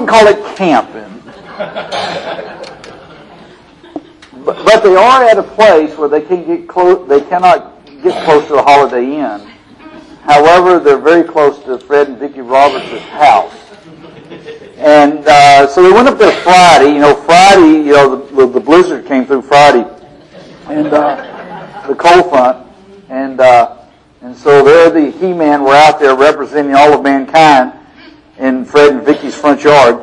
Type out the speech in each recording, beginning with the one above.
wouldn't call it camping. But they are at a place where they can get close. They cannot get close to the Holiday Inn. However, they're very close to Fred and Vicki Roberts' house. And so they went up there Friday. Friday, the blizzard came through Friday, and the cold front, and so there the He-Man were out there representing all of mankind in Fred and Vicki's front yard.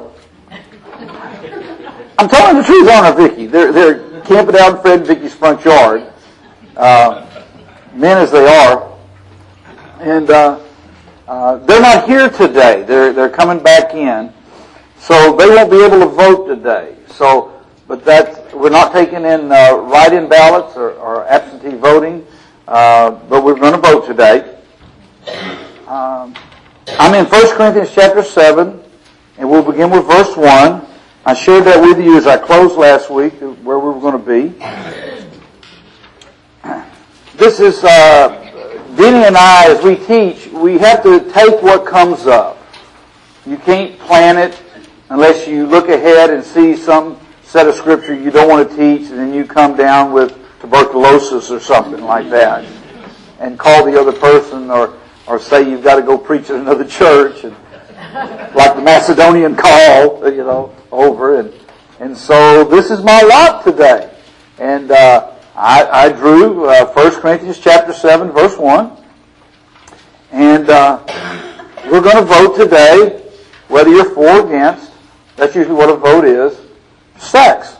I'm telling the truth, aren't I, Vicki? They're camping out in Fred and Vicki's front yard, men as they are, and they're not here today. They're coming back in. So they won't be able to vote today. But we're not taking in write-in ballots or absentee voting, but we're going to vote today. I'm in 1 Corinthians chapter 7, and we'll begin with verse 1. I shared that with you as I closed last week, where we were going to be. This is, Denny and I, as we teach, we have to take what comes up. You can't plan it unless you look ahead and see some set of scripture you don't want to teach, and then you come down with tuberculosis or something like that, and call the other person, or say you've got to go preach at another church, and like the Macedonian call, over, and so this is my lot today, and I drew 1 Corinthians chapter 7, verse 1, and we're going to vote today, whether you're for or against. That's usually what a vote is. Sex.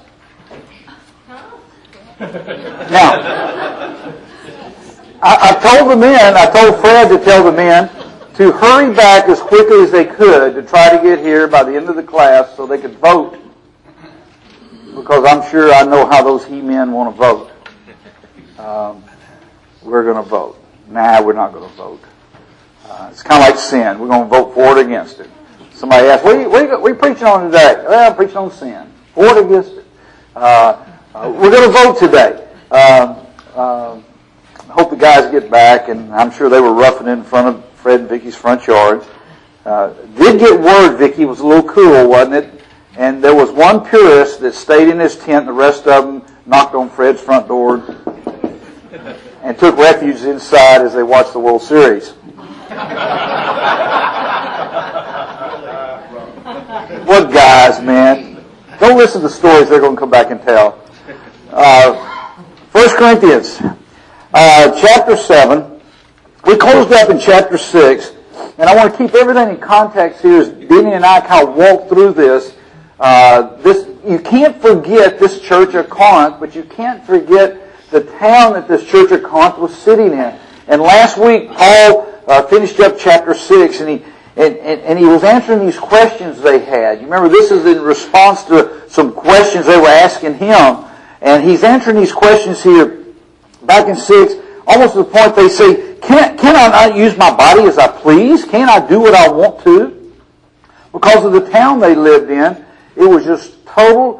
Now, I told Fred to tell the men to hurry back as quickly as they could to try to get here by the end of the class so they could vote. Because I'm sure I know how those he-men want to vote. We're going to vote. Nah, we're not going to vote. It's kind of like sin. We're going to vote for it or against it. Somebody asked, what are you preaching on today? Well, I'm preaching on sin. For it or against it. We're going to vote today. I hope the guys get back, and I'm sure they were roughing in front of Fred and Vicki's front yard. Did get word, Vicki, it was a little cool, wasn't it? And there was one purist that stayed in his tent, and the rest of them knocked on Fred's front door and took refuge inside as they watched the World Series. What guys, man. Don't listen to stories they're going to come back and tell. 1 Corinthians chapter 7. We closed up in chapter 6, and I want to keep everything in context here as Denny and I kind of walk through this. You can't forget this church of Corinth, but you can't forget the town that this church of Corinth was sitting in. And last week, Paul finished up chapter 6, and he was answering these questions they had. You remember, this is in response to some questions they were asking him. And he's answering these questions here back in 6, almost to the point they say, can I not use my body as I please? Can't I do what I want to? Because of the town they lived in, it was just total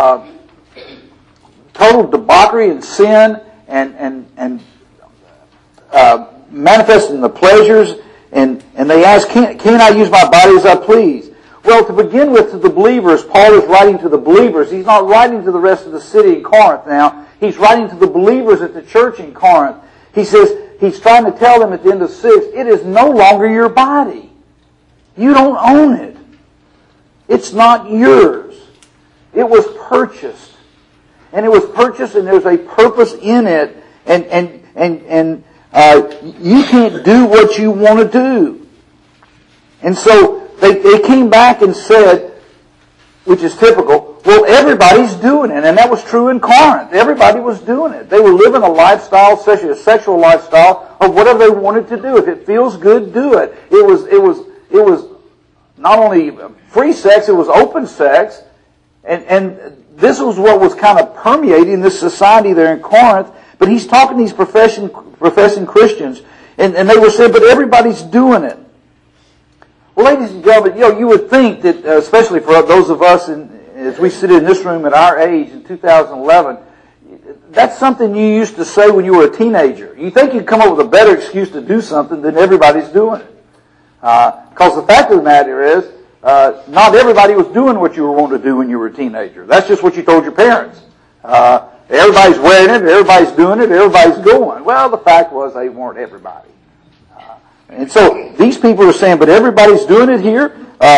debauchery and sin and manifesting the pleasures. And they ask, can I use my body as I please? Well, to begin with, to the believers, Paul is writing to the believers. He's not writing to the rest of the city in Corinth now. He's writing to the believers at the church in Corinth. He says, he's trying to tell them at the end of 6, it is no longer your body. You don't own it. It's not yours. It was purchased. And it was purchased, and there's a purpose in it. And you can't do what you want to do. And so they came back and said, which is typical, well, everybody's doing it. And that was true in Corinth. Everybody was doing it. They were living a lifestyle, especially a sexual lifestyle, of whatever they wanted to do. If it feels good, do it. It was not only free sex, it was open sex. And this was what was kind of permeating this society there in Corinth. But he's talking to these professing Christians, and they were saying, but everybody's doing it. Well, ladies and gentlemen, you would think that, especially for those of us, as we sit in this room at our age in 2011, that's something you used to say when you were a teenager. You think you'd come up with a better excuse to do something than everybody's doing it. Because the fact of the matter is, not everybody was doing what you were wanting to do when you were a teenager. That's just what you told your parents. Everybody's wearing it, everybody's doing it, everybody's going. Well, the fact was they weren't everybody. And so these people are saying, but everybody's doing it here.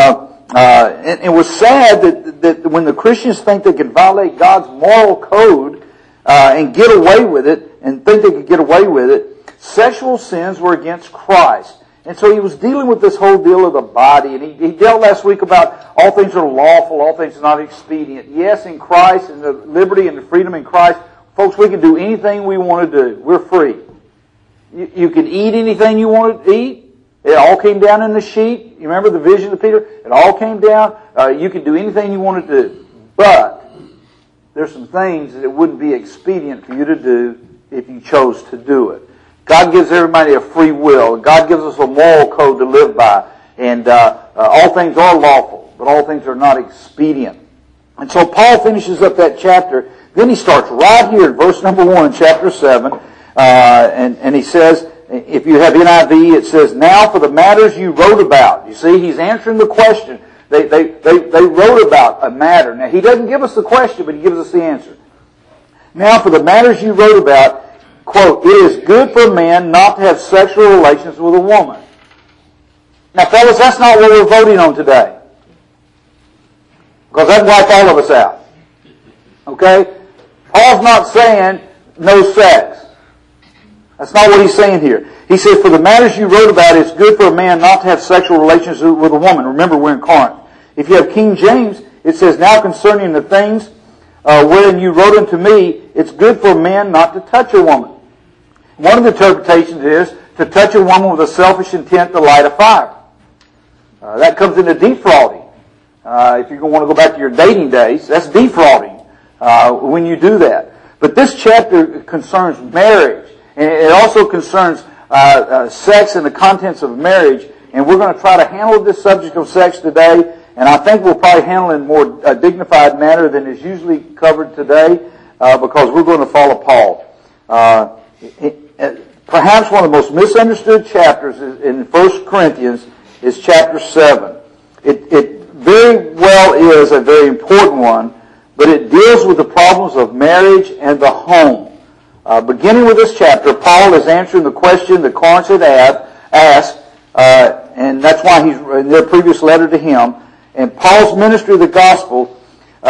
And it was sad that when the Christians think they can violate God's moral code and get away with it, and think they could get away with it, sexual sins were against Christ. And so he was dealing with this whole deal of the body, and he dealt last week about all things are lawful, all things are not expedient. Yes, in Christ, and the liberty and the freedom in Christ, folks, we can do anything we want to do. We're free. You can eat anything you want to eat. It all came down in the sheet. You remember the vision of Peter? It all came down. You can do anything you want to do. But there's some things that it wouldn't be expedient for you to do if you chose to do it. God gives everybody a free will. God gives us a moral code to live by. And all things are lawful, but all things are not expedient. And so Paul finishes up that chapter. Then he starts right here in verse number 1 in chapter 7. And he says, if you have NIV, it says, now for the matters you wrote about. You see, he's answering the question. They wrote about a matter. Now, he doesn't give us the question, but he gives us the answer. Now for the matters you wrote about, quote, it is good for a man not to have sexual relations with a woman. Now, fellas, that's not what we're voting on today. Because that'd wipe all of us out. Okay? Paul's not saying no sex. That's not what he's saying here. He says, for the matters you wrote about, it's good for a man not to have sexual relations with a woman. Remember, we're in Corinth. If you have King James, it says, now concerning the things wherein you wrote unto me, it's good for a man not to touch a woman. One of the interpretations is to touch a woman with a selfish intent to light a fire. That comes into defrauding. If you're going to want to go back to your dating days, that's defrauding when you do that. But this chapter concerns marriage. And it also concerns sex and the contents of marriage. And we're going to try to handle this subject of sex today. And I think we'll probably handle it in a more dignified manner than is usually covered today because we're going to follow Paul. Perhaps one of the most misunderstood chapters in 1 Corinthians is chapter 7. It very well is a very important one, but it deals with the problems of marriage and the home. Beginning with this chapter, Paul is answering the question that Corinth had asked, and that's why he's in their previous letter to him. And Paul's ministry of the gospel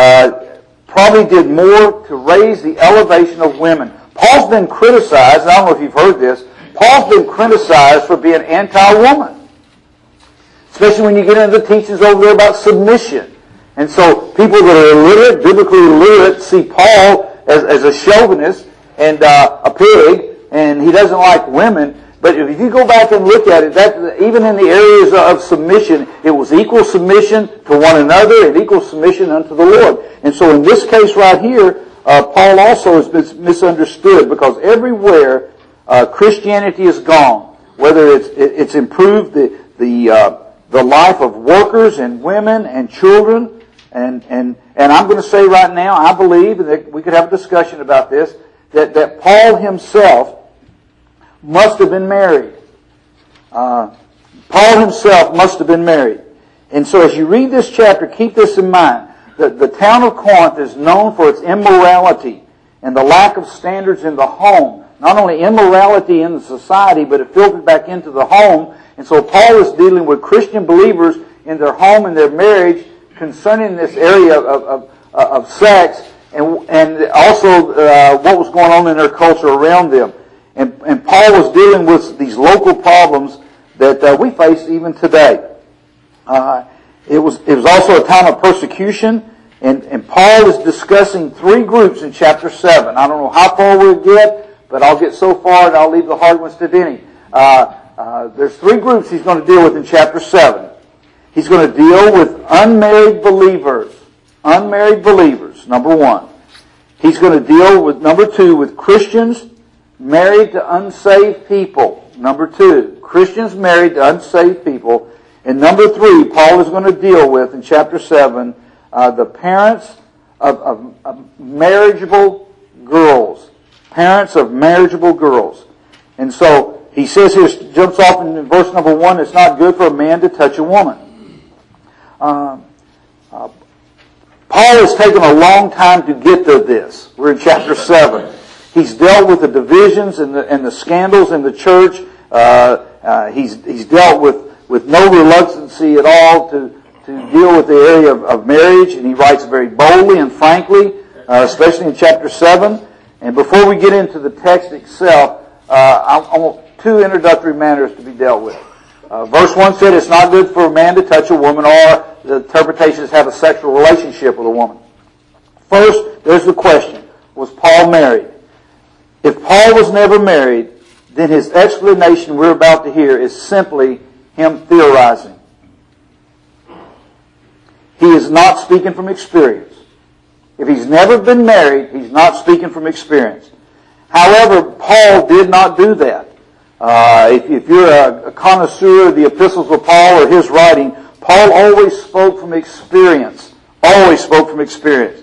probably did more to raise the elevation of women. Paul's been criticized, and I don't know if you've heard this, Paul's been criticized for being anti-woman. Especially when you get into the teachings over there about submission. And so people that are illiterate, biblically illiterate, see Paul as a chauvinist and a pig, and he doesn't like women. But if you go back and look at it, that even in the areas of submission, it was equal submission to one another and equal submission unto the Lord. And so in this case right here, Paul also has been misunderstood because everywhere Christianity has gone, whether it's improved the life of workers and women and children, and I'm going to say right now, I believe that we could have a discussion about this, that Paul himself must have been married. Paul himself must have been married. And so as you read this chapter, keep this in mind. The town of Corinth is known for its immorality and the lack of standards in the home. Not only immorality in the society, but it filtered back into the home. And so Paul is dealing with Christian believers in their home and their marriage concerning this area of sex and also what was going on in their culture around them. And Paul was dealing with these local problems that we face even today. It was also a time of persecution, and Paul is discussing three groups in chapter 7. I don't know how far we'll get, but I'll get so far and I'll leave the hard ones to Denny. There's three groups he's going to deal with in chapter 7. He's going to deal with unmarried believers. Unmarried believers, number 1. He's going to deal with, number 2, with Christians married to unsaved people. Number 2, Christians married to unsaved people. And number 3, Paul is going to deal with, in chapter 7, the parents of marriageable girls. Parents of marriageable girls. And so, he says here, jumps off in verse number 1, it's not good for a man to touch a woman. Paul has taken a long time to get to this. We're in chapter 7. He's dealt with the divisions and the scandals in the church. He's dealt with no reluctancy at all to deal with the area of marriage, and he writes very boldly and frankly, especially in chapter 7. And before we get into the text itself, I want two introductory matters to be dealt with. Verse 1 said it's not good for a man to touch a woman, or the interpretation is have a sexual relationship with a woman. First, there's the question, was Paul married? If Paul was never married, then his explanation we're about to hear is simply him theorizing. He is not speaking from experience. If he's never been married, he's not speaking from experience. However, Paul did not do that. If you're a connoisseur of the epistles of Paul or his writing, Paul always spoke from experience. Always spoke from experience.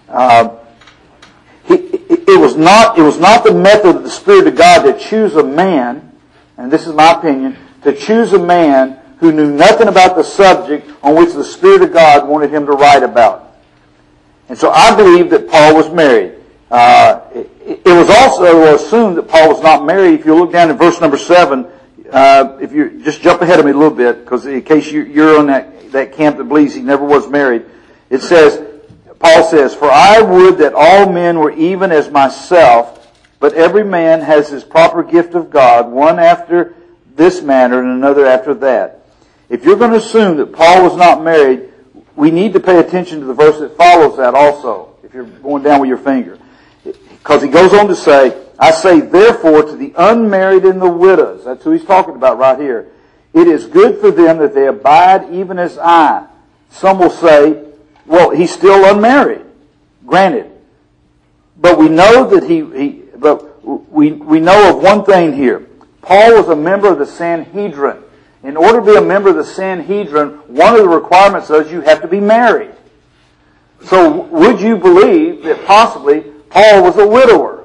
It was not the method of the Spirit of God to choose a man, and this is my opinion, to choose a man who knew nothing about the subject on which the Spirit of God wanted him to write about. And so I believe that Paul was married. It was also assumed that Paul was not married. If you look down at verse number 7, if you just jump ahead of me a little bit, because in case you're on that camp that believes he never was married, it says, Paul says, "For I would that all men were even as myself, but every man has his proper gift of God, one after this manner and another after that." If you're going to assume that Paul was not married, we need to pay attention to the verse that follows that also, if you're going down with your finger. Because he goes on to say, "I say therefore to the unmarried and the widows," that's who he's talking about right here, "it is good for them that they abide even as I." Some will say, well, he's still unmarried. Granted. But we know that we know of one thing here. Paul was a member of the Sanhedrin. In order to be a member of the Sanhedrin, one of the requirements is you have to be married. So would you believe that possibly Paul was a widower?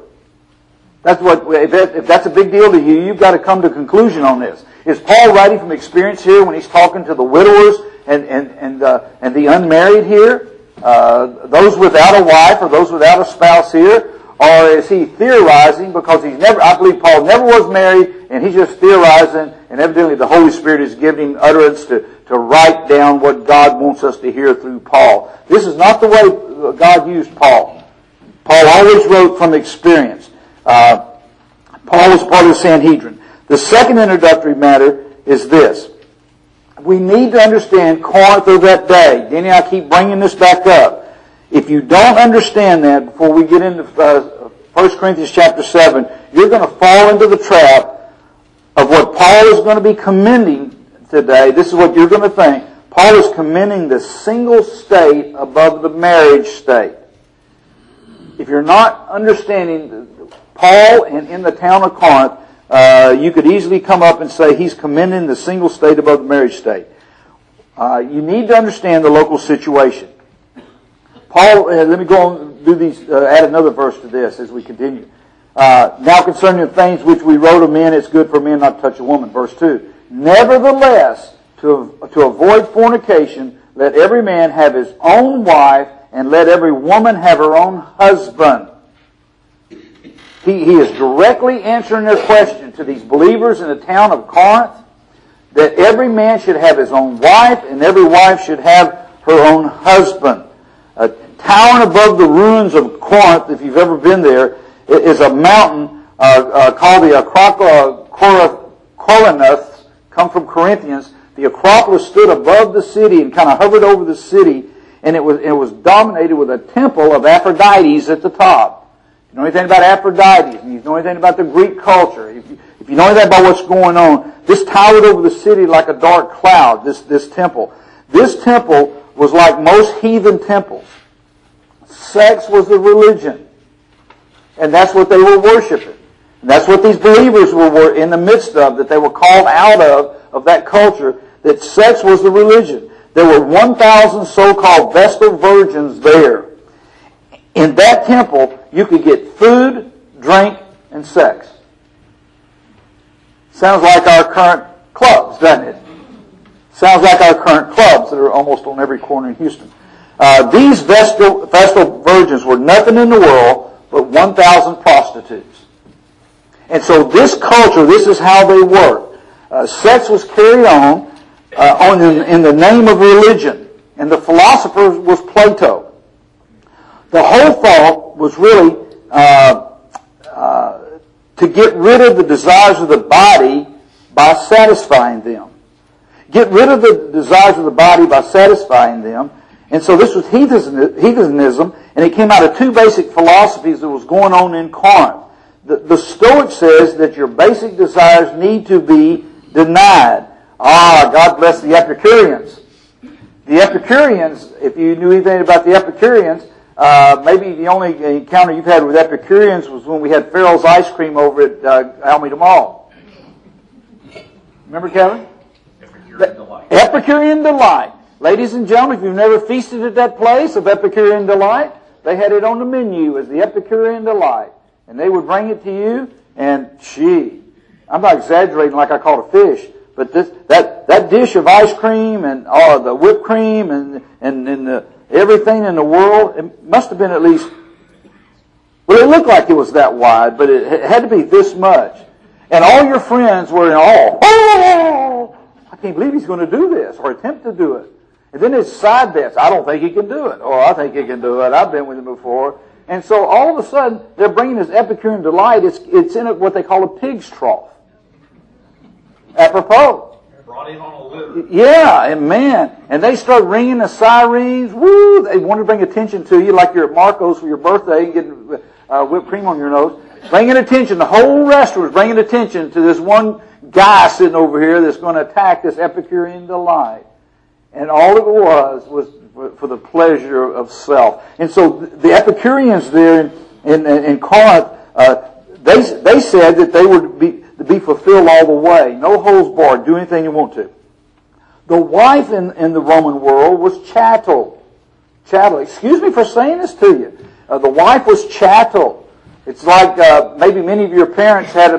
If that's a big deal to you, you've got to come to a conclusion on this. Is Paul writing from experience here when he's talking to the widowers and the unmarried here? Those without a wife or those without a spouse here? Or is he theorizing because I believe Paul never was married and he's just theorizing, and evidently the Holy Spirit is giving him utterance to write down what God wants us to hear through Paul. This is not the way God used Paul. Paul always wrote from experience. Paul was part of the Sanhedrin. The second introductory matter is this. We need to understand Corinth of that day. Denny, I keep bringing this back up. If you don't understand that before we get into 1 Corinthians chapter 7, you're going to fall into the trap of what Paul is going to be commending today. This is what you're going to think. Paul is commending the single state above the marriage state. If you're not understanding Paul and in the town of Corinth, you could easily come up and say he's commending the single state above the marriage state. You need to understand the local situation. Paul, let me go on and do these, add another verse to this as we continue. Now concerning the things which we wrote of men, it's good for men not to touch a woman. Verse 2. Nevertheless, to avoid fornication, let every man have his own wife, and let every woman have her own husband. He is directly answering their question to these believers in the town of Corinth, that every man should have his own wife, and every wife should have her own husband. Towering above the ruins of Corinth, if you've ever been there, is a mountain called the Acropolis, come from Corinthians. The Acropolis stood above the city and kind of hovered over the city, and it was dominated with a temple of Aphrodite at the top. If you know anything about Aphrodite, if you know anything about the Greek culture, if you know anything about what's going on, this towered over the city like a dark cloud, this temple. This temple was like most heathen temples. Sex was the religion. And that's what they were worshiping. And that's what these believers were in the midst of, that they were called out of that culture, that sex was the religion. There were 1,000 so-called Vestal virgins there. In that temple, you could get food, drink, and sex. Sounds like our current clubs, doesn't it? Sounds like our current clubs that are almost on every corner in Houston. These Vestal virgins were nothing in the world but 1,000 prostitutes. And so this culture, this is how they worked. Sex was carried on in the name of religion. And the philosopher was Plato. The whole thought was really to get rid of the desires of the body by satisfying them. Get rid of the desires of the body by satisfying them. And so this was heathenism, and it came out of two basic philosophies that was going on in Corinth. The Stoic says that your basic desires need to be denied. God bless the Epicureans. The Epicureans, if you knew anything about the Epicureans, maybe the only encounter you've had with Epicureans was when we had Farrell's ice cream over at Alameda Mall. Remember, Kevin? Epicurean Delight. Epicurean Delight. Ladies and gentlemen, if you've never feasted at that place of Epicurean Delight, they had it on the menu as the Epicurean Delight. And they would bring it to you, and I'm not exaggerating like I caught a fish, but that dish of ice cream and the whipped cream and everything in the world, it must have been at least, well, it looked like it was that wide, but it had to be this much. And all your friends were in awe. Oh, I can't believe he's going to do this or attempt to do it. And then it's side bets. I don't think he can do it. Or I think he can do it. I've been with him before. And so all of a sudden, they're bringing this Epicurean Delight. It's in what they call a pig's trough. Apropos. Brought in on a litter. Yeah, and man. And they start ringing the sirens. Woo! They want to bring attention to you like you're at Marco's for your birthday and getting whipped cream on your nose. Bringing attention. The whole restaurant is bringing attention to this one guy sitting over here that's going to attack this Epicurean Delight. And all it was for the pleasure of self. And so the Epicureans there in Corinth, they said that they would be fulfilled all the way. No holds barred. Do anything you want to. The wife in the Roman world was chattel. Chattel. Excuse me for saying this to you. The wife was chattel. It's like maybe many of your parents had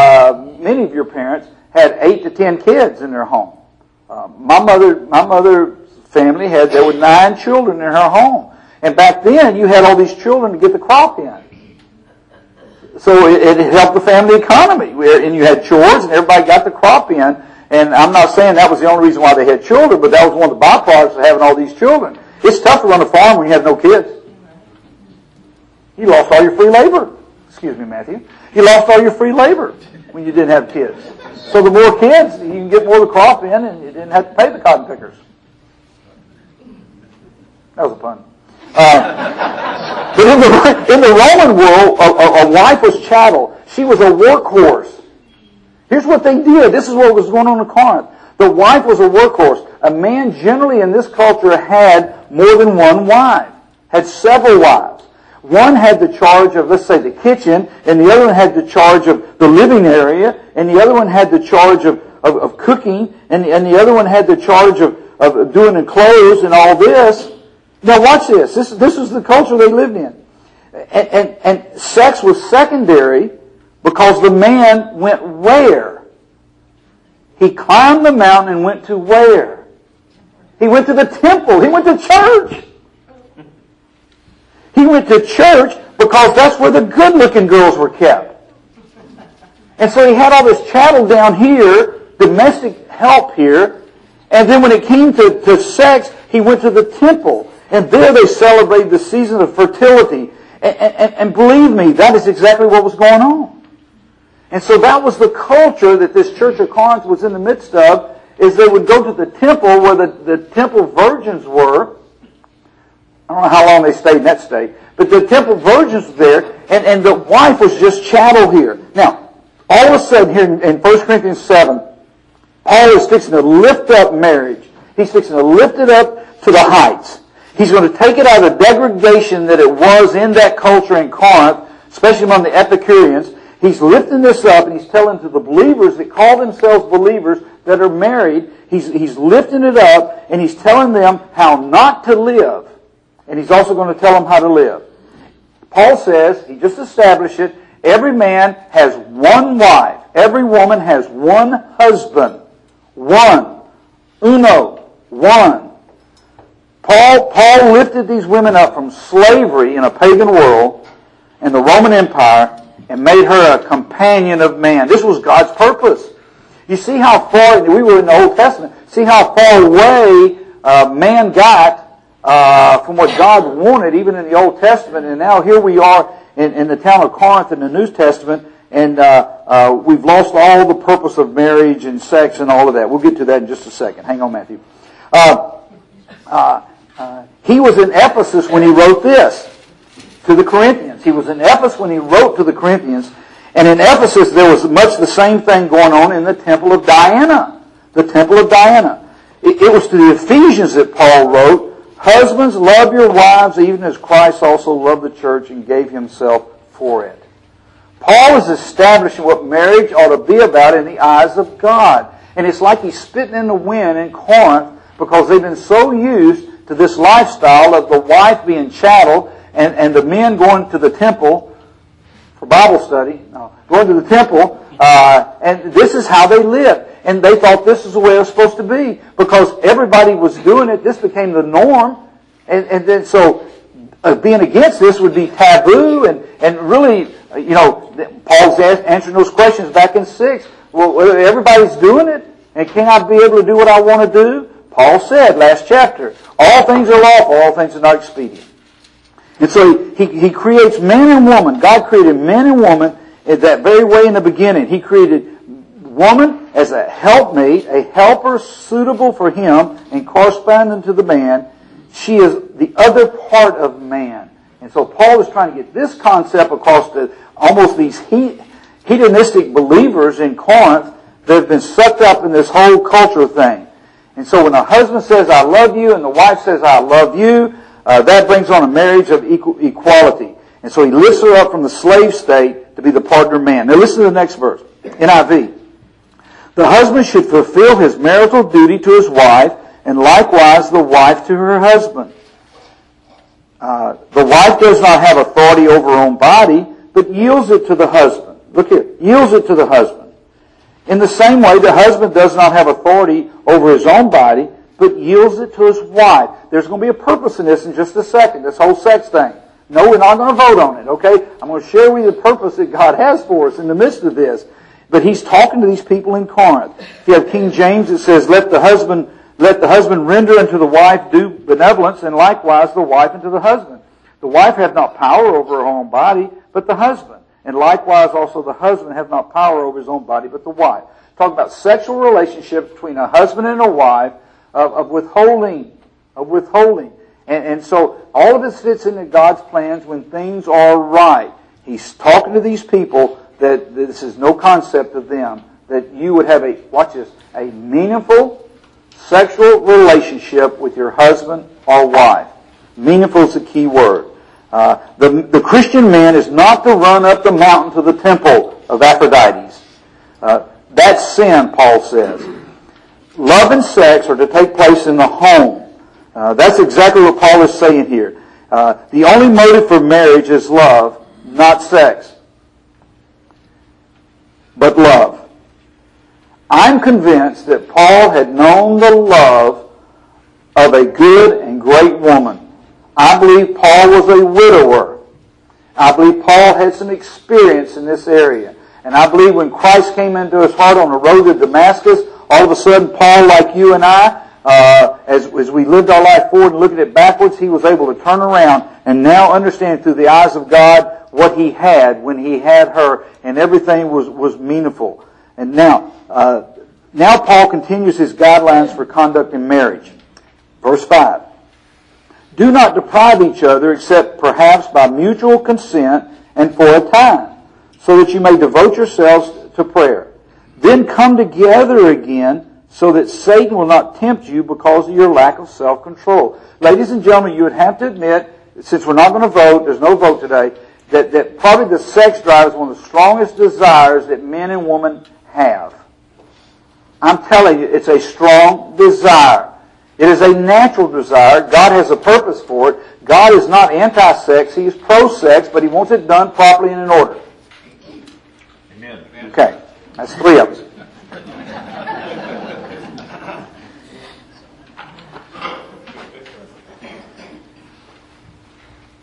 8 to 10 kids in their home. My mother's family there were 9 children in her home. And back then, you had all these children to get the crop in. So it helped the family economy. And you had chores, and everybody got the crop in. And I'm not saying that was the only reason why they had children, but that was one of the byproducts of having all these children. It's tough to run a farm when you have no kids. You lost all your free labor. Excuse me, Matthew. You lost all your free labor when you didn't have kids. So the more kids, you can get more of the crop in, and you didn't have to pay the cotton pickers. That was a pun. But in the Roman world, a wife was chattel. She was a workhorse. Here's what they did. This is what was going on in Corinth. The wife was a workhorse. A man generally in this culture had more than one wife, had several wives. One had the charge of, let's say, the kitchen, and the other one had the charge of the living area, and the other one had the charge of cooking, and the other one had the charge of doing the clothes and all this. Now watch this. This is the culture they lived in. And sex was secondary because the man went where? He climbed the mountain and went to where? He went to the temple. He went to church. He went to church because that's where the good-looking girls were kept. And so he had all this chattel down here, domestic help here, and then when it came to sex, he went to the temple. And there they celebrated the season of fertility. And believe me, that is exactly what was going on. And so that was the culture that this church of Corinth was in the midst of, is they would go to the temple where the temple virgins were. I don't know how long they stayed in that state. But the temple virgins were there, and the wife was just chattel here. Now, all of a sudden here in 1 Corinthians 7, Paul is fixing to lift up marriage. He's fixing to lift it up to the heights. He's going to take it out of the degradation that it was in that culture in Corinth, especially among the Epicureans. He's lifting this up, and he's telling to the believers that call themselves believers that are married, he's lifting it up, and he's telling them how not to live. And he's also going to tell them how to live. Paul says, he just established it, every man has one wife. Every woman has one husband. One. Uno. One. Paul lifted these women up from slavery in a pagan world and the Roman Empire and made her a companion of man. This was God's purpose. You see how far, we were in the Old Testament, see how far away man got from what God wanted, even in the Old Testament, and now here we are in the town of Corinth in the New Testament, and we've lost all the purpose of marriage and sex and all of that. We'll get to that in just a second. Hang on, Matthew. He was in Ephesus when he wrote this to the Corinthians. He was in Ephesus when he wrote to the Corinthians, and in Ephesus there was much the same thing going on in the temple of Diana. The temple of Diana. It was to the Ephesians that Paul wrote, "Husbands, love your wives even as Christ also loved the church and gave himself for it." Paul is establishing what marriage ought to be about in the eyes of God. And it's like he's spitting in the wind in Corinth because they've been so used to this lifestyle of the wife being chattel and the men going to the temple for Bible study, going to the temple, and this is how they lived. And they thought this is the way it was supposed to be because everybody was doing it. This became the norm. And then so being against this would be taboo and really, Paul's answering those questions back in 6. Well, everybody's doing it, and can I be able to do what I want to do? Paul said, last chapter, all things are lawful, all things are not expedient. And so he creates man and woman. God created man and woman in that very way in the beginning. He created woman as a helpmate, a helper suitable for him and corresponding to the man. She is the other part of man. And so Paul is trying to get this concept across to almost these hedonistic believers in Corinth that have been sucked up in this whole culture thing. And so when a husband says, "I love you," and the wife says, "I love you," that brings on a marriage of equality. And so he lifts her up from the slave state to be the partner man. Now listen to the next verse. NIV. "The husband should fulfill his marital duty to his wife, and likewise the wife to her husband. The wife does not have authority over her own body, but yields it to the husband." Look here. Yields it to the husband. In the same way, the husband does not have authority over his own body, but yields it to his wife. There's going to be a purpose in this in just a second, this whole sex thing. No, we're not going to vote on it, okay? I'm going to share with you the purpose that God has for us in the midst of this. But he's talking to these people in Corinth. If you have King James, it says, let the husband render unto the wife due benevolence, and likewise the wife unto the husband. The wife hath not power over her own body, but the husband. And likewise also the husband hath not power over his own body, but the wife. Talk about sexual relationships between a husband and a wife, of withholding. And so all of this fits into God's plans when things are right. He's talking to these people that this is no concept of them, that you would have a meaningful sexual relationship with your husband or wife. Meaningful is the key word. The Christian man is not to run up the mountain to the temple of Aphrodite's. That's sin, Paul says. Love and sex are to take place in the home. That's exactly what Paul is saying here. The only motive for marriage is love, not sex, but love. I'm convinced that Paul had known the love of a good and great woman. I believe Paul was a widower. I believe Paul had some experience in this area. And I believe when Christ came into his heart on the road to Damascus, all of a sudden Paul, like you and I, as we lived our life forward and looked at it backwards, he was able to turn around and now understand through the eyes of God what he had when he had her, and everything was meaningful. And now Paul continues his guidelines for conduct in marriage. Verse 5. Do not deprive each other except perhaps by mutual consent and for a time, so that you may devote yourselves to prayer. Then come together again so that Satan will not tempt you because of your lack of self-control. Ladies and gentlemen, you would have to admit, since we're not going to vote, there's no vote today, that probably the sex drive is one of the strongest desires that men and women have. I'm telling you, it's a strong desire. It is a natural desire. God has a purpose for it. God is not anti-sex. He is pro-sex, but He wants it done properly and in order. Amen. Okay. That's 3 of us.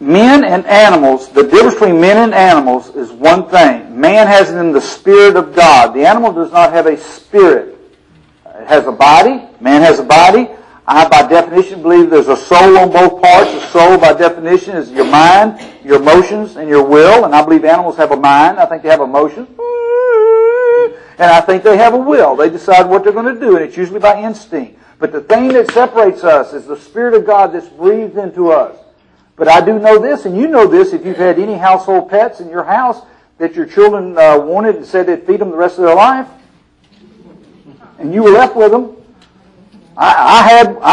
men and animals, the difference between men and animals is one thing. Man has in him the Spirit of God. The animal does not have a spirit. It has a body. Man has a body. I, by definition, believe there's a soul on both parts. The soul, by definition, is your mind, your emotions, and your will. And I believe animals have a mind. I think they have emotions. And I think they have a will. They decide what they're going to do, and it's usually by instinct. But the thing that separates us is the Spirit of God that's breathed into us. But I do know this, and you know this, if you've had any household pets in your house that your children wanted and said they'd feed them the rest of their life, and you were left with them. I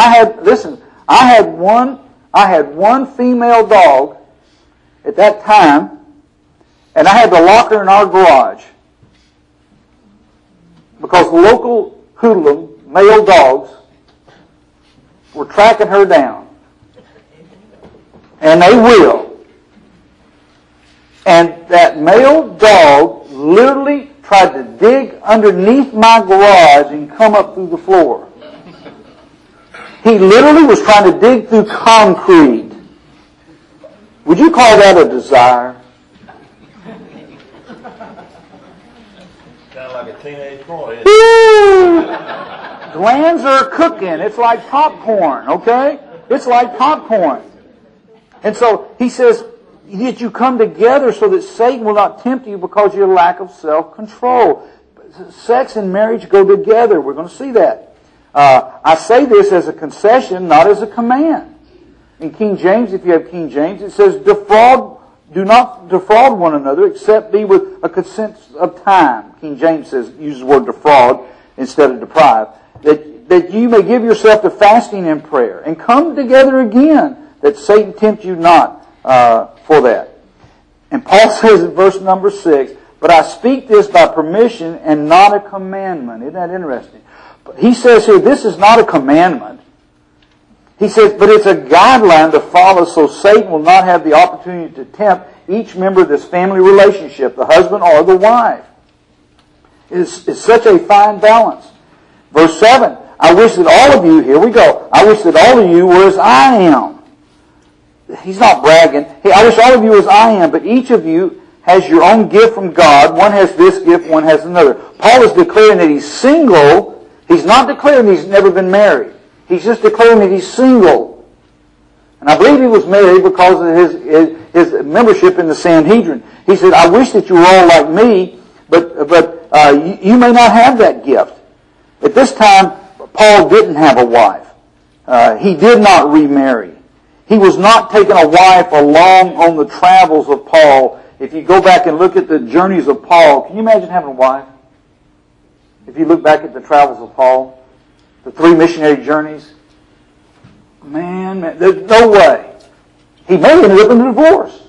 had one female dog at that time, and I had to lock her in our garage because the local hoodlum, male dogs, were tracking her down. And they will. And that male dog literally tried to dig underneath my garage and come up through the floor. He literally was trying to dig through concrete. Would you call that a desire? Kind of like a teenage boy. Glands are cooking. It's like popcorn, okay? It's like popcorn. And so he says that you come together so that Satan will not tempt you because of your lack of self-control. Sex and marriage go together. We're going to see that. I say this as a concession, not as a command. In King James, if you have King James, it says, do not defraud one another, except be with a consent of time. King James uses the word defraud instead of deprive. That you may give yourself to fasting and prayer, and come together again, that Satan tempt you not for that. And Paul says in verse number 6, but I speak this by permission and not a commandment. Isn't that interesting? He says here, this is not a commandment. He says, but it's a guideline to follow so Satan will not have the opportunity to tempt each member of this family relationship, the husband or the wife. It's such a fine balance. Verse 7, I wish that all of you, here we go, I wish that all of you were as I am. He's not bragging. Hey, I wish all of you were as I am, but each of you has your own gift from God. One has this gift, one has another. Paul is declaring that he's single. He's not declaring he's never been married. He's just declaring that he's single. And I believe he was married because of his membership in the Sanhedrin. He said, I wish that you were all like me, but you may not have that gift. At this time, Paul didn't have a wife. He did not remarry. He was not taking a wife along on the travels of Paul. If you go back and look at the journeys of Paul, can you imagine having a wife? If you look back at the travels of Paul, the 3 missionary journeys, man, there's no way. He may have ended up in a divorce.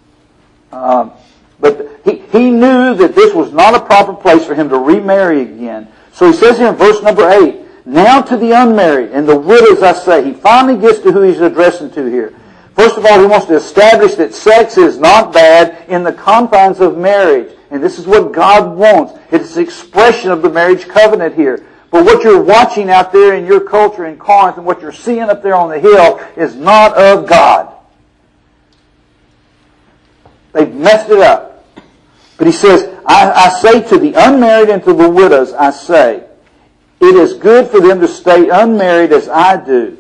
But he knew that this was not a proper place for him to remarry again. So he says here in verse number 8, now to the unmarried and the widows I say. He finally gets to who he's addressing to here. First of all, he wants to establish that sex is not bad in the confines of marriage. And this is what God wants. It's the expression of the marriage covenant here. But what you're watching out there in your culture in Corinth and what you're seeing up there on the hill is not of God. They've messed it up. But he says, I say to the unmarried and to the widows, I say, it is good for them to stay unmarried as I do.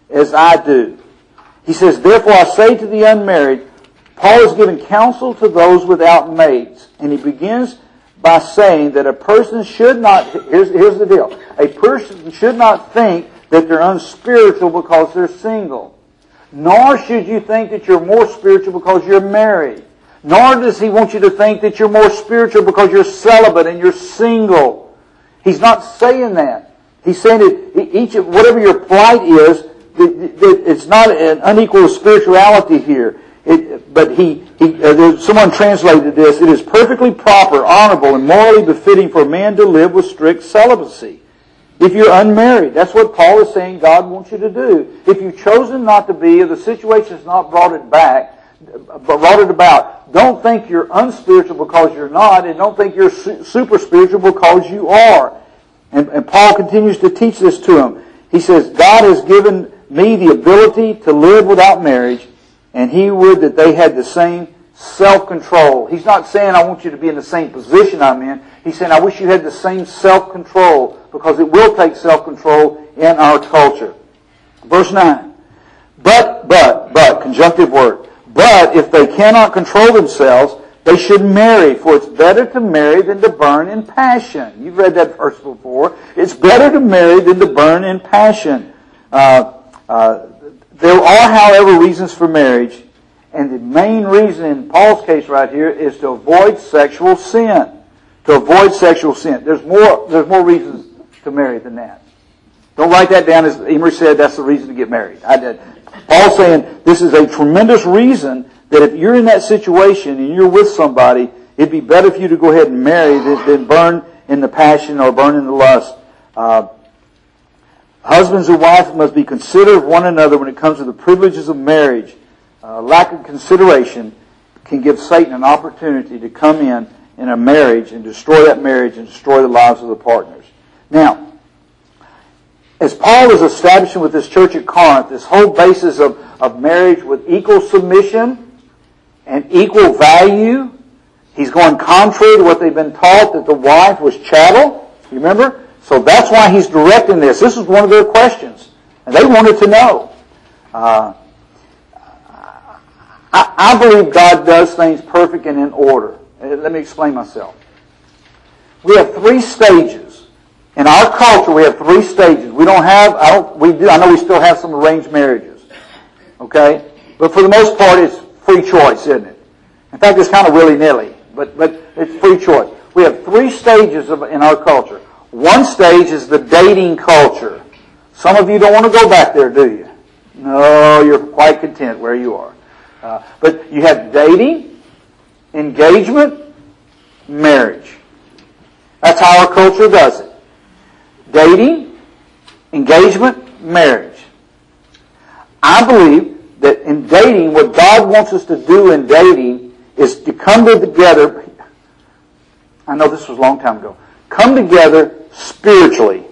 He says, therefore I say to the unmarried, Paul is giving counsel to those without mates. And he begins by saying that a person should not, here's the deal, a person should not think that they're unspiritual because they're single. Nor should you think that you're more spiritual because you're married. Nor does he want you to think that you're more spiritual because you're celibate and you're single. He's not saying that. He's saying that whatever your plight is, it's not an unequal spirituality here. Someone translated this, it is perfectly proper, honorable, and morally befitting for a man to live with strict celibacy. If you're unmarried, that's what Paul is saying God wants you to do. If you've chosen not to be, or the situation has not brought it about, don't think you're unspiritual because you're not, and don't think you're super spiritual because you are. And Paul continues to teach this to him. He says, God has given me the ability to live without marriage, And he would that they had the same self-control. He's not saying, I want you to be in the same position I'm in. He's saying, I wish you had the same self-control, because it will take self-control in our culture. Verse 9. But, conjunctive word. But if they cannot control themselves, they should marry, for it's better to marry than to burn in passion. You've read that verse before. It's better to marry than to burn in passion. There are, however, reasons for marriage, and the main reason in Paul's case right here is to avoid sexual sin. To avoid sexual sin. There's more reasons to marry than that. Don't write that down as Emery said, that's the reason to get married. I did. Paul's saying this is a tremendous reason that if you're in that situation and you're with somebody, it'd be better for you to go ahead and marry than burn in the passion or burn in the lust. Husbands and wives must be considerate of one another when it comes to the privileges of marriage. Lack of consideration can give Satan an opportunity to come in a marriage and destroy that marriage and destroy the lives of the partners. Now, as Paul is establishing with this church at Corinth, this whole basis of marriage with equal submission and equal value, he's going contrary to what they've been taught, that the wife was chattel. You remember? So that's why he's directing this. This is one of their questions, and they wanted to know. I believe God does things perfect and in order. Let me explain myself. We have 3 stages. In our culture, we have 3 stages. We don't have, I know we still have some arranged marriages. Okay? But for the most part, it's free choice, isn't it? In fact, it's kind of willy-nilly. But it's free choice. We have 3 stages in our culture. One stage is the dating culture. Some of you don't want to go back there, do you? No, you're quite content where you are. But you have dating, engagement, marriage. That's how our culture does it. Dating, engagement, marriage. I believe that in dating, what God wants us to do in dating is to come together. I know this was a long time ago. Come together spiritually.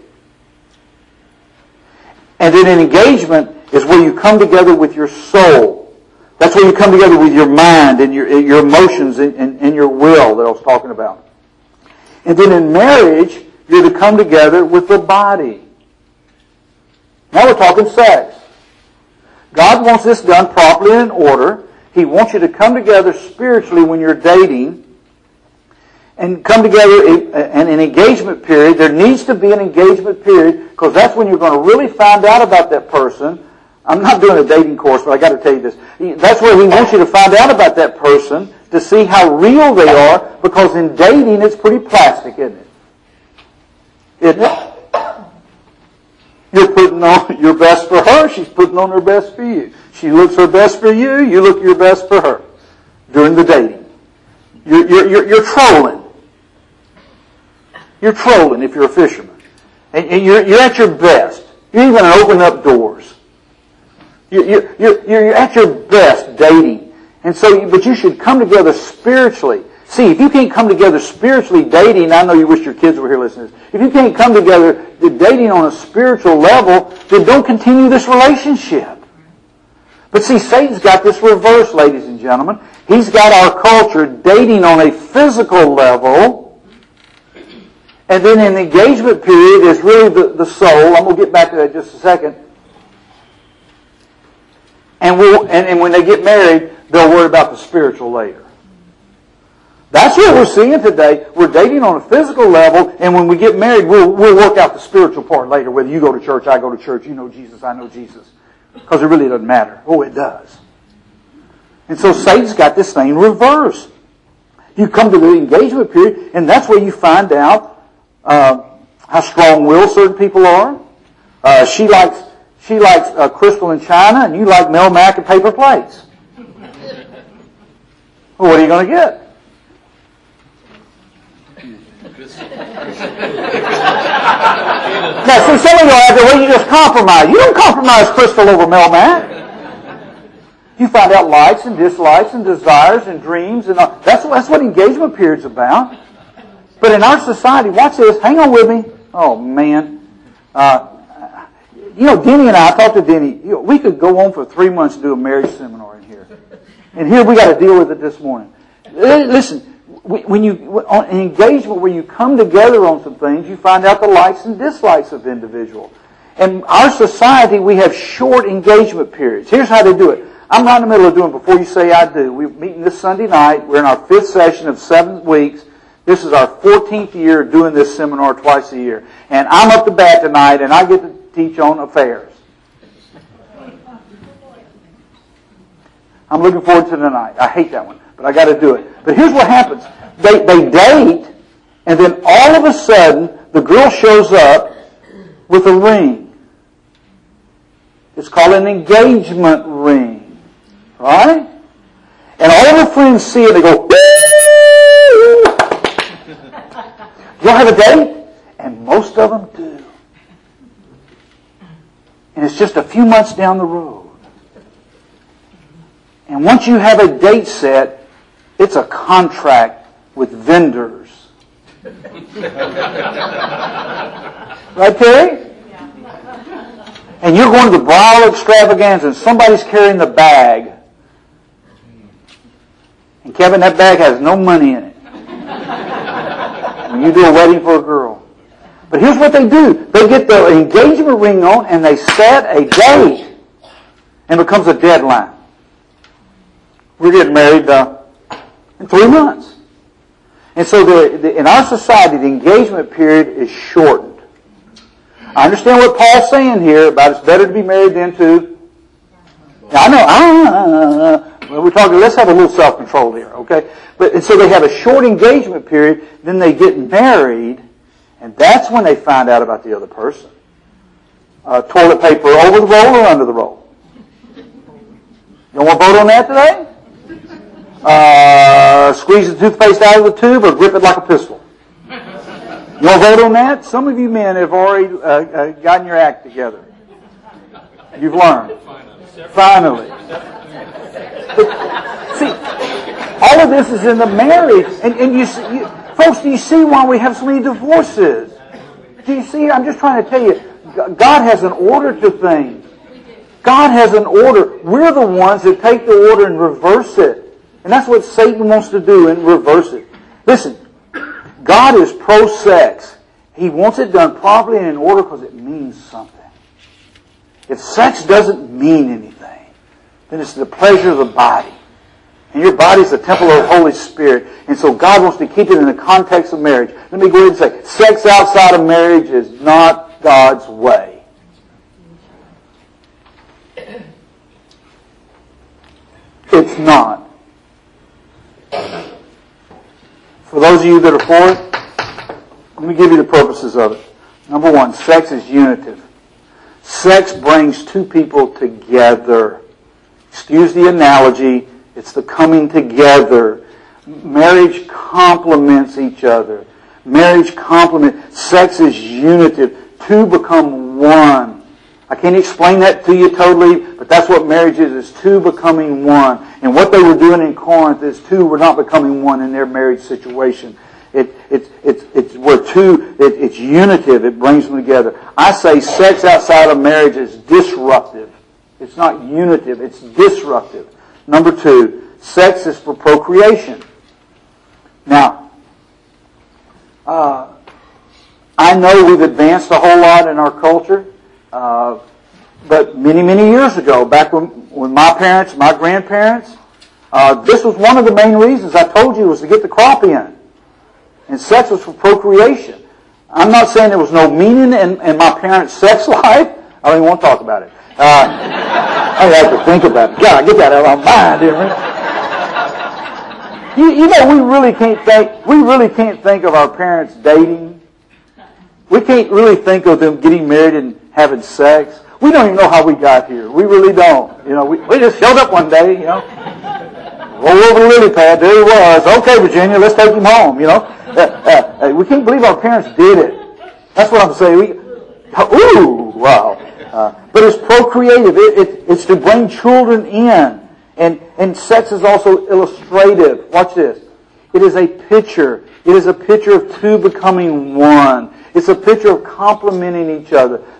And then in engagement is where you come together with your soul. That's where you come together with your mind and your emotions and your will that I was talking about. And then in marriage, you're to come together with the body. Now we're talking sex. God wants this done properly and in order. He wants you to come together spiritually when you're dating and come together in an engagement period. There needs to be an engagement period because that's when you're going to really find out about that person. I'm not doing a dating course, but I got to tell you this. That's where he wants you to find out about that person to see how real they are, because in dating it's pretty plastic, isn't it? Isn't it? You're putting on your best for her, she's putting on her best for you. She looks her best for you, you look your best for her during the dating. You're trolling. You're trolling if you're a fisherman. And you're at your best. You're even opening up doors. You're at your best dating. And so, but you should come together spiritually. See, if you can't come together spiritually dating, I know you wish your kids were here listening to this. If you can't come together dating on a spiritual level, then don't continue this relationship. But see, Satan's got this reverse, ladies and gentlemen. He's got our culture dating on a physical level, and then an engagement period is really the soul. I'm going to get back to that in just a second. And when they get married, they'll worry about the spiritual later. That's what we're seeing today. We're dating on a physical level, and when we get married, we'll work out the spiritual part later. Whether you go to church, I go to church, you know Jesus, I know Jesus. Because it really doesn't matter. Oh, it does. And so Satan's got this thing reversed. You come to the engagement period, and that's where you find out how strong-willed certain people are. She likes crystal and china, and you like Mel Mac and paper plates. Well, what are you going to get? Now, see, some of you are out there, well, you just compromise. You don't compromise crystal over Mel Mac. You find out likes and dislikes and desires and dreams, and all. That's what engagement period's about. But in our society, watch this. Hang on with me. Oh, man. Denny and I talked to Denny. We could go on for 3 months and do a marriage seminar in here. And here we got to deal with it this morning. Listen, when you on an engagement where you come together on some things, you find out the likes and dislikes of the individual. In our society, we have short engagement periods. Here's how they do it. I'm right in the middle of doing Before You Say I Do. We're meeting this Sunday night. We're in our 5th session of 7 weeks. This is our 14th year doing this seminar twice a year. And I'm up to bat tonight, and I get to teach on affairs. I'm looking forward to tonight. I hate that one, but I got to do it. But here's what happens. They date, and then all of a sudden, the girl shows up with a ring. It's called an engagement ring. Right? And all of her friends see it, they go, woo! Y'all have a date? And most of them do. And it's just a few months down the road. And once you have a date set, it's a contract with vendors. Right, Terry? And you're going to the bridal extravaganza and somebody's carrying the bag. And Kevin, that bag has no money in it. When you do a wedding for a girl. But here's what they do. They get the engagement ring on and they set a date. And it becomes a deadline. We're getting married in 3 months. And so in our society, the engagement period is shortened. I understand what Paul's saying here about it's better to be married than to... Now, I know, we're talking, let's have a little self-control here, okay? And so they have a short engagement period, then they get married, and that's when they find out about the other person. Toilet paper over the roll or under the roll? You want to vote on that today? Squeeze the toothpaste out of the tube or grip it like a pistol? You want to vote on that? Some of you men have already gotten your act together. You've learned. Finally. But, see, all of this is in the marriage. And folks, do you see why we have so many divorces? Do you see? I'm just trying to tell you, God has an order to things. God has an order. We're the ones that take the order and reverse it. And that's what Satan wants to do, and reverse it. Listen, God is pro-sex. He wants it done properly and in order because it means something. If sex doesn't mean anything, then it's the pleasure of the body. And your body is the temple of the Holy Spirit. And so God wants to keep it in the context of marriage. Let me go ahead and say, sex outside of marriage is not God's way. It's not. For those of you that are for it, let me give you the purposes of it. Number one, sex is unitive. Sex brings two people together. Excuse the analogy, it's the coming together. Marriage complements each other. Sex is unitive. Two become one. I can't explain that to you totally, but that's what marriage is two becoming one. And what they were doing in Corinth is two were not becoming one in their marriage situation. It's unitive. It brings them together. I say sex outside of marriage is disruptive. It's not unitive. It's disruptive. Number two, sex is for procreation. Now, I know we've advanced a whole lot in our culture. But many, many years ago, back when my parents, my grandparents, this was one of the main reasons I told you was to get the crop in. And sex was for procreation. I'm not saying there was no meaning in my parents' sex life. I don't even want to talk about it. I have to think about it. God, get that out of my mind, didn't we? You know, we really can't think of our parents dating. We can't really think of them getting married and having sex. We don't even know how we got here. We really don't. You know, we just showed up one day, you know. Roll over the lily pad, there he was. Okay, Virginia, let's take him home, you know. We can't believe our parents did it. That's what I'm saying. Ooh, wow. But it's procreative. It's to bring children in. And sex is also illustrative. Watch this. It is a picture. It is a picture of two becoming one. It's a picture of complementing each other.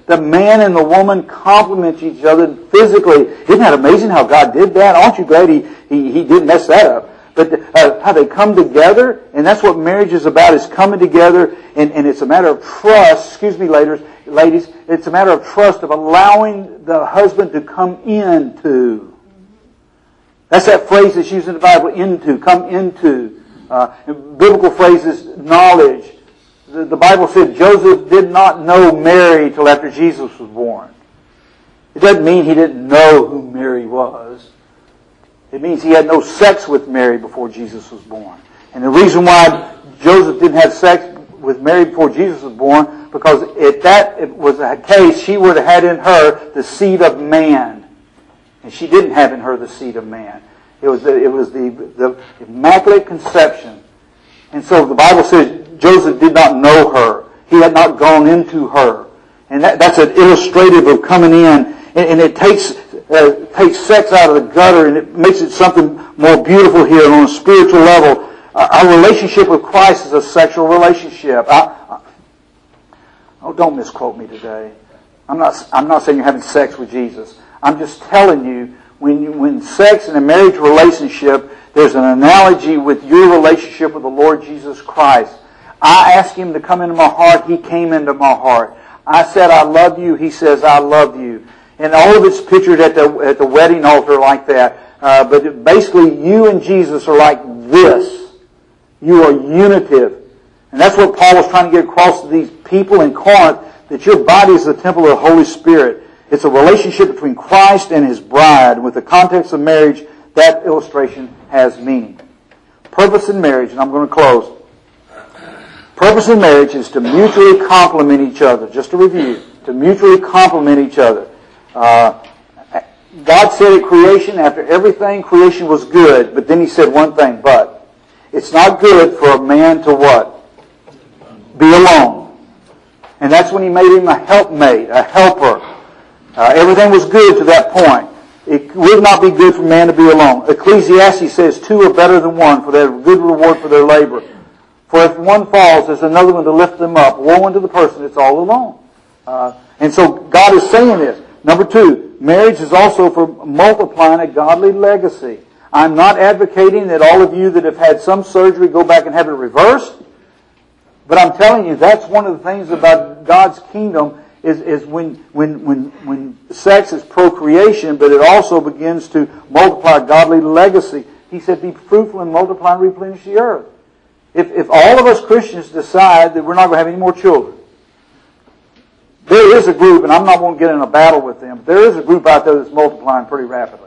the man and the woman complement each other physically. Isn't that amazing how God did that? Aren't you glad He didn't mess that up? But how they come together, and that's what marriage is about, is coming together, and it's a matter of trust. Excuse me, ladies. It's a matter of trust, of allowing the husband to come into. That's that phrase that's used in the Bible, into, come into. Biblical phrase is knowledge. The Bible said Joseph did not know Mary till after Jesus was born. It doesn't mean he didn't know who Mary was. It means he had no sex with Mary before Jesus was born. And the reason why Joseph didn't have sex with Mary before Jesus was born, because if that was the case, she would have had in her the seed of man. And she didn't have in her the seed of man. It was the immaculate conception. And so the Bible says Joseph did not know her. He had not gone into her. And that's an illustrative of coming in. And it takes sex out of the gutter, and it makes it something more beautiful here on a spiritual level. Our relationship with Christ is a sexual relationship. Don't misquote me today. I'm not saying you're having sex with Jesus. I'm just telling you, when sex in a marriage relationship, there's an analogy with your relationship with the Lord Jesus Christ. I asked Him to come into my heart. He came into my heart. I said, I love you. He says, I love you. And all of it's pictured at the wedding altar like that. But basically, you and Jesus are like this. You are unitive. And that's what Paul was trying to get across to these people in Corinth, that your body is the temple of the Holy Spirit. It's a relationship between Christ and His bride. With the context of marriage, that illustration has meaning. Purpose in marriage, and I'm going to close. Purpose in marriage is to mutually complement each other. Just to review, to mutually complement each other. God said at creation, after everything, creation was good, but then He said one thing, but it's not good for a man to what? Be alone. And that's when He made him a helpmate, a helper. Everything was good to that point. It would not be good for man to be alone. Ecclesiastes says two are better than one, for they have good reward for their labor. For if one falls, there's another one to lift them up. Woe unto the person that's all alone. And so God is saying this. Number two, marriage is also for multiplying a godly legacy. I'm not advocating that all of you that have had some surgery go back and have it reversed. But I'm telling you, that's one of the things about God's kingdom is when sex is procreation, but it also begins to multiply a godly legacy. He said, be fruitful and multiply and replenish the earth. If all of us Christians decide that we're not going to have any more children, there is a group, and I'm not going to get in a battle with them, but there is a group out there that's multiplying pretty rapidly.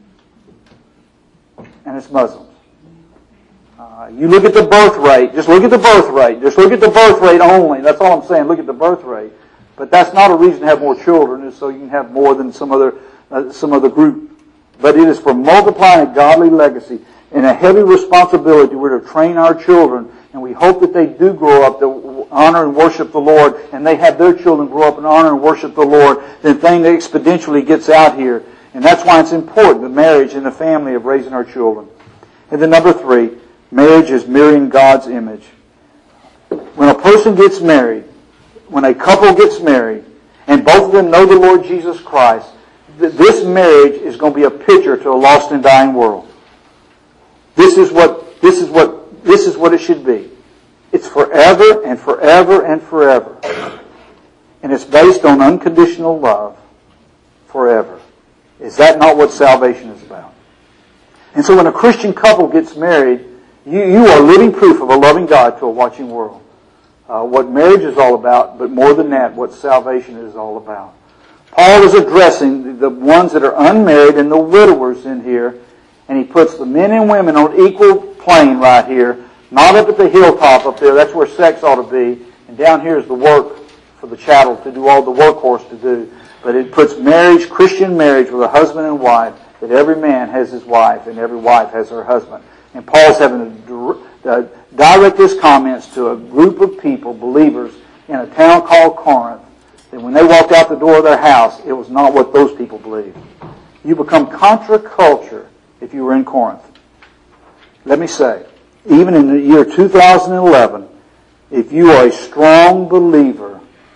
And it's Muslims. You look at the birth rate. Just look at the birth rate. Just look at the birth rate only. That's all I'm saying. Look at the birth rate. But that's not a reason to have more children, is so you can have more than some other group. But it is for multiplying a godly legacy and a heavy responsibility. We're to train our children, and we hope that they do grow up to honor and worship the Lord, and they have their children grow up and honor and worship the Lord. Then thing exponentially gets out here. And that's why it's important, the marriage and the family of raising our children. And then number three, marriage is mirroring God's image. When a person gets married, when a couple gets married, and both of them know the Lord Jesus Christ, this marriage is going to be a picture to a lost and dying world. This is what it should be. It's forever and forever and forever. And it's based on unconditional love forever. Is that not what salvation is about? And so when a Christian couple gets married, you are living proof of a loving God to a watching world. What marriage is all about, but more than that, what salvation is all about. Paul is addressing the ones that are unmarried and the widowers in here, and he puts the men and women on equal plane right here, not up at the hilltop up there. That's where sex ought to be. And down here is the work for the chattel to do all the workhorse to do. But it puts marriage, Christian marriage, with a husband and wife, that every man has his wife and every wife has her husband. And Paul's having to direct his comments to a group of people, believers, in a town called Corinth, that when they walked out the door of their house, it was not what those people believed. You become contra-culture if you were in Corinth. Let me say, even in the year 2011, if you are a strong believer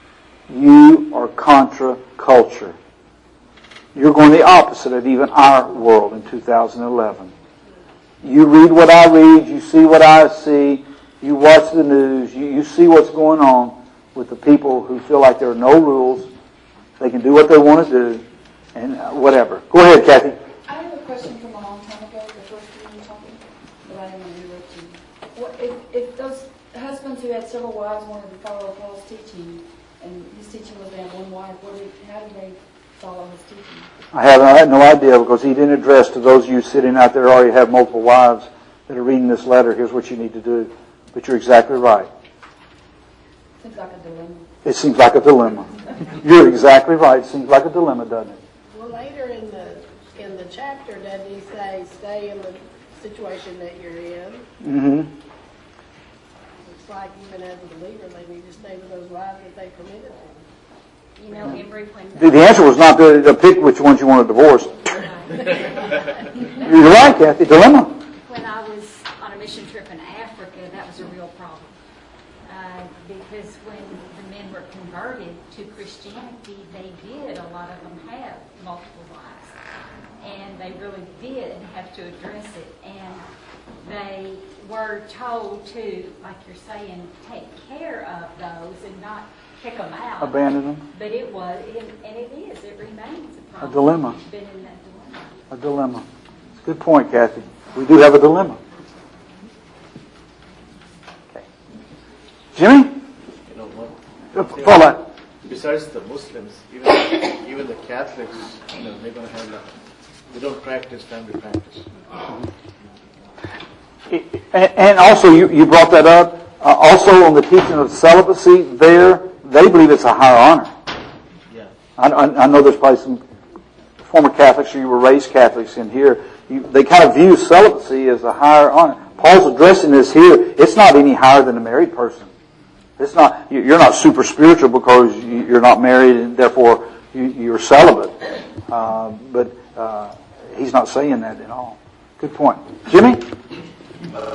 You are contra culture. You're going the opposite of even our world in 2011. You read what I read, you see what I see, you watch the news, you see what's going on with the people who feel like there are no rules, they can do what they want to do, and whatever. Go ahead, Kathy. I have a question from a long time ago, the first time you were talking, but I didn't want to interrupt you. What, if those husbands who had several wives wanted to follow Paul's teaching, and his teaching was to have one wife, how did they follow his teaching? I had no idea, because he didn't address to those of you sitting out there who already have multiple wives that are reading this letter, here's what you need to do. But you're exactly right. Seems like a dilemma. It seems like a dilemma. You're exactly right. It seems like a dilemma, doesn't it? Well, later in the chapter, doesn't he say, stay in the situation that you're in? Mm-hmm. It's like even as a believer, they need to stay with those wives that they permitted to. You know, Embry, when The answer was not to pick which ones you want to divorce. You're right, Kathy. Dilemma. when I was on a mission trip in Africa, that was a real problem. Because when the men were converted to Christianity, a lot of them have multiple wives. And they really did have to address it. And they were told to, like you're saying, take care of those and not kick them out. Abandon them. But it was, and it is, it remains a problem. A dilemma. We've been in that dilemma. A dilemma. It's a good point, Kathy. We do have a dilemma. Okay. Jimmy? You know what? Follow that. Besides the Muslims, even the Catholics, they're going to have that. They don't practice family practice. And also, you brought that up. Also, on the teaching of celibacy, they believe it's a higher honor. Yeah. I know there's probably some former Catholics, or you were raised Catholics in here. They kind of view celibacy as a higher honor. Paul's addressing this here. It's not any higher than a married person. It's not. You're not super spiritual because you're not married, and therefore you're celibate. But he's not saying that at all. Good point, Jimmy.